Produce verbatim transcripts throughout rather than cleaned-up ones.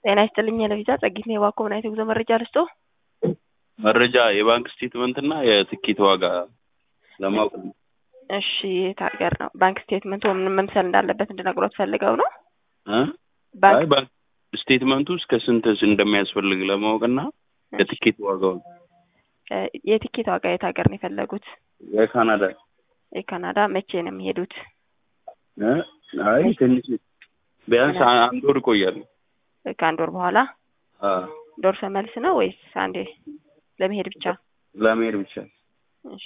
ጤና ይስጥልኝ ለቪዛ ጸጊት ነው ባኮ ምን አይነት ጉዞ መረጃ ልስጦ? መረጃ የባንክ ስቴትመንት እና የትኬት ዋጋ ለማወቅ ነው። እሺ የታገር ነው ባንክ ስቴትመንቱ ምን መምሰል እንዳለበት እንድነግሮት ፈልገው ነው? እ አይ ባንክ ስቴትመንቱ እስከ ስንት እንደሚያስፈልግ ለማወቅና የትኬት ዋጋው የትኬት ዋጋ የት ሀገር ነው የፈለጉት? የካናዳ የካናዳ መቼ ነው የሚሄዱት? እ አይ ትንሽ ቢያንስ አንድ ወር ቆያለሁ። ከአንድ ወር በኋላ አ ዶርሰ መልስ ነው ወይስ አንዴ ለመሄድ ብቻ? ለመሄድ ብቻ። እሺ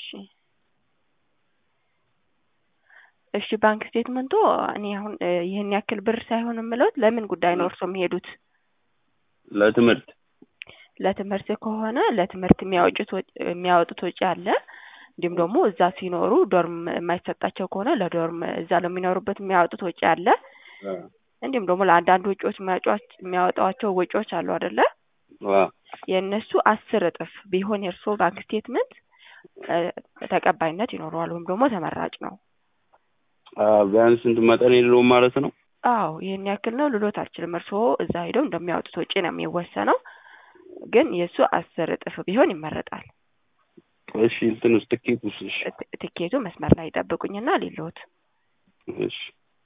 እሺ ባንክ ስቴትመንቱ እኔ አሁን ይሄን ያክል ብር ሳይሆን የምለው ለምን ጉዳይ ነው እርሶ የሚሄዱት? ለትምህርት ለትምህርት ከሆነ ለትምህርት የሚያወጡት የሚያወጡት ወጪ አለ። እንዲሁም ደግሞ እዛ ሲኖሩ ዶርም የማይሰጣቸው ከሆነ ለዶርም እዛ ለሚኖሩበት የሚያወጡት ወጪ አለ። እንዲሁም ደግሞ ለአንዳንድ ወጪዎች የሚያወጣቸው ወጪዎች አሉ አይደለ? ዋ የነሱ አስር እጥፍ ቢሆን የርሶ ባንክ ስቴትመንት ተቀባይነት ይኖረዋል ወይም ደግሞ ተመራጭ ነው። አ ቢያንስ እንት መጠን የለውም ማለት ነው? አዎ ይሄን ያክል ነው ልሎት አልችልም። እርሶ እዛ ሄደው እንደሚያወጡት ወጪ ነው የሚወሰነው። ግን የሱ አስር እጥፍ ቢሆን ይመረጣል። እሺ እንትንስ ትኬቱስ? እሺ ትኬቱ መስመር ላይ ይጠብቁኝና ሊሎት እሺ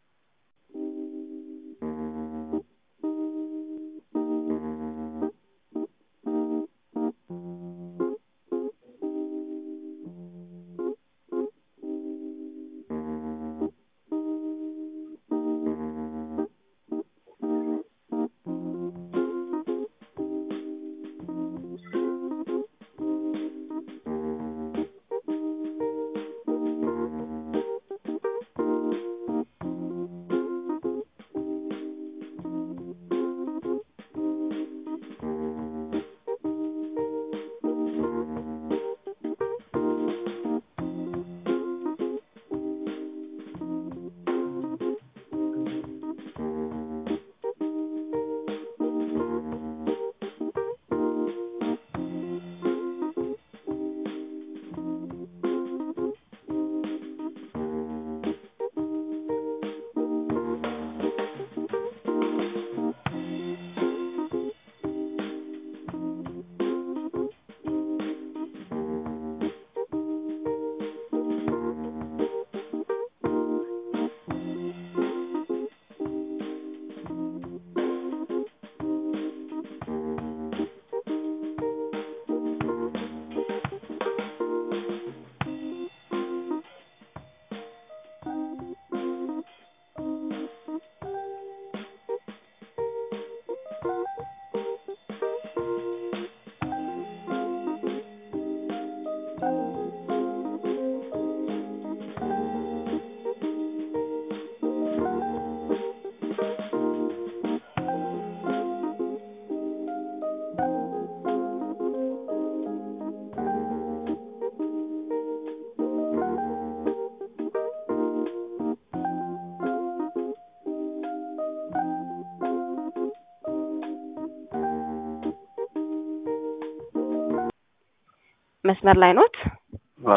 መስመር ላይ ኖት? አ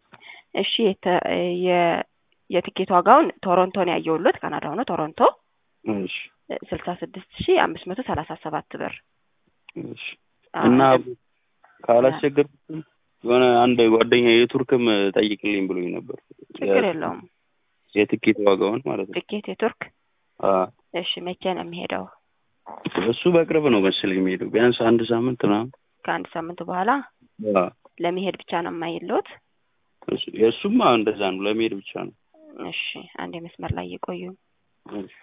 እሺ የ የትኬት ዋጋውን ቶሮንቶ ነው ያየሁለት ካናዳው ነው ቶሮንቶ። እሺ ስልሳ ስድስት ሺህ አምስት መቶ ሰላሳ ሰባት ብር። እሺ እና ካላስቸገርኩኝ የሆነ አንድ ጓደኛ የቱርክም ጠይቅልኝ ብሎኝ ነበር። ችግር የለውም። የትኬት ዋጋውን ማለት ነው። ትኬት የቱርክ? አ እሺ መቼ ነው የሚሄደው? እሱ በቅርብ ነው መሰለኝ የሚሄደው ቢያንስ አንድ ሳምንት ምናምን። ከአንድ ሳምንት በኋላ? አ ለመሄድ ብቻ ነው የማይሉት? እሱ የሱማ እንደዛ ነው ለመሄድ ብቻ ነው። እሺ አንድ መስመር ላይ ይቆዩ። እሺ